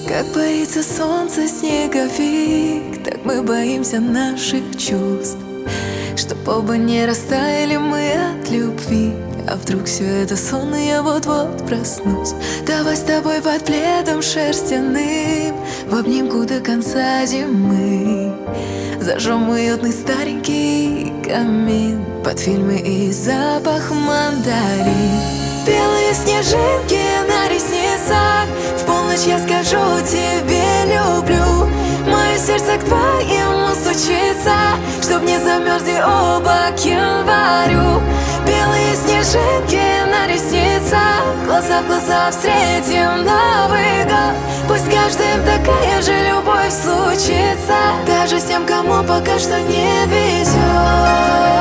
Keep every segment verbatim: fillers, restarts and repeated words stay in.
Как боится солнце снеговик, так мы боимся наших чувств, чтоб оба не растаяли мы от любви. А вдруг все это сон, и я вот-вот проснусь. Давай с тобой под пледом шерстяным в обнимку до конца зимы. Зажжем уютный старенький камин под фильмы и запах мандарин. Белые снежинки на ресницах, в полночь я скажу тебе люблю. Мое сердце к твоему стучится, чтоб не замерзли оба к январю. Белые снежинки на ресницах, глаза в глаза встретим Новый год. Пусть каждым такая же любовь случится, даже с тем, кому пока что не везет.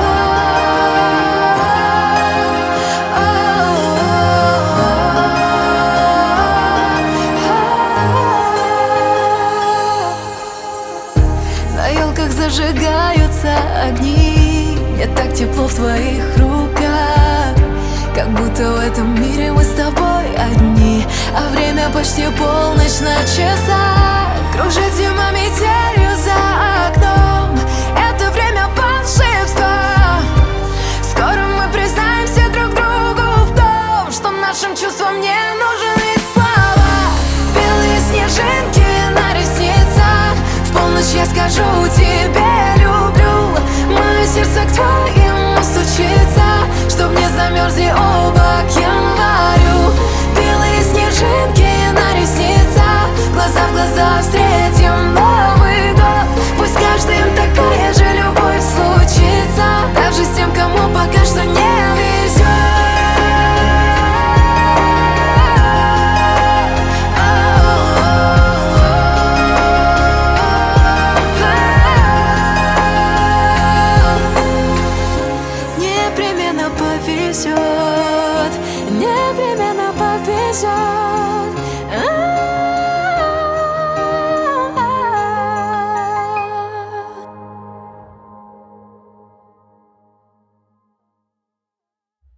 На елках зажигаются огни, мне так тепло в твоих руках, как будто в этом мире мы с тобой одни. А время почти полночь на часах, кружит зима метелью за окном. Это время волшебства. Скоро мы признаемся друг другу в том, что нашим чувствам не нужны слова. Белые снежинки на ресницах, в полночь я скажу тебе люблю. Мое сердце к твоему стучится, чтоб не замерзли оба к январю. Белые снежинки на ресницах, глаза в глаза встретим.